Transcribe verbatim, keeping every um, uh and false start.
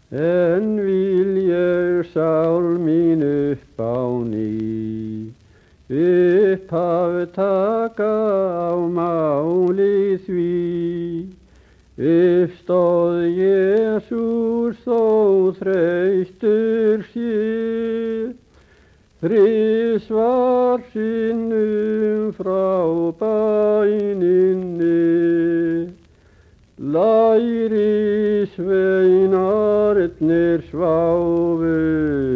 en vil ég sál mín upp á ný, upphaf taka á máli því. Uppstóð Jesús þó þreyttur sé, þrisvar sinnum frá bæninni. Lærisveinarnir sváfu